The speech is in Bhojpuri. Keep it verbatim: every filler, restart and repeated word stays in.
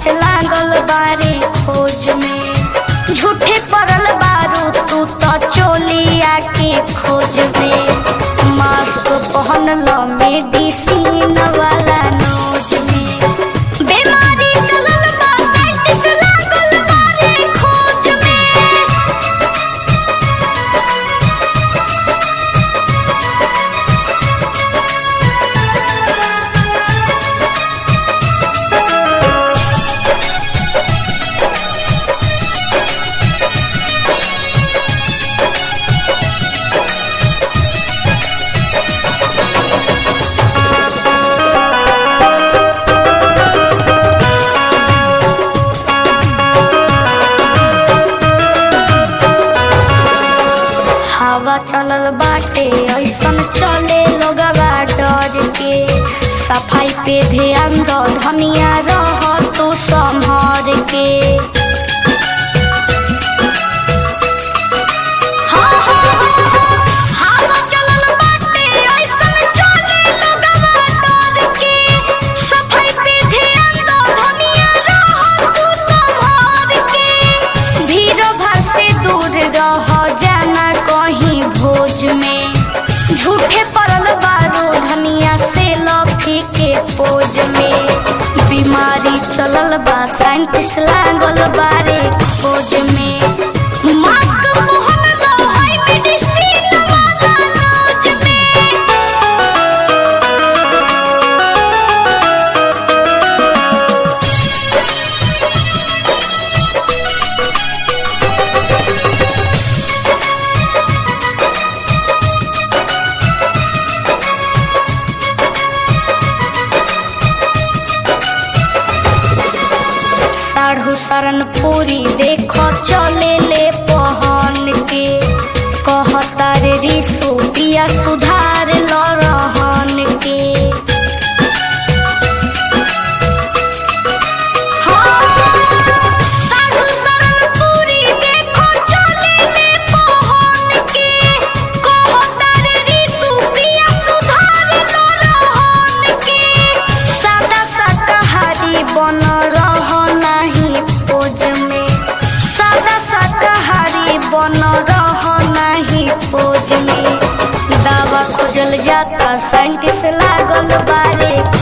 लागल बारे खोज में। झूठे पड़ल बारू तू तो चोलिया के खोज में। मास्क पहन लो मेडिसिन वाला नोज में। बीमारी चलल बा साइंटिस्ट लागल बारे खोज में। हवा चलल बाटे ऐसन चले लोगवा डर के। सफाई पे ध्यान दो धनिया रह तू संभर के। हाँ हाँ हाँ, हवा चलल बाटे ऐसन चले लोगवा डर के। सफाई पे ध्यान दो धनिया रह तू संभर के। भीड़ भाड़ से दूर रह जाना कहीं भोज में। झूठे पड़ल बारू धनिया से लफी के पोज में। बीमारी चलल बा साइंटिस्ट लागल बारे खोज में। मास्क पहन लो है मेडिसिन वाला नोज में। साढ़ू शरण पूरी देखो चले ले पहन के। कहता रे रिसु पिया सुधार लो रहन के। हाँ, साढ़ू शरण पूरी देखो चले ले पहन के। कहता रे रिसु पिया सुधार लो रहन के। सादा शाकाहारी बन रह नहीं पोज में। सादा शाकाहारी बन रह नहीं पोज में। दावा खोजल जाता साइंटिस्ट लागल बारे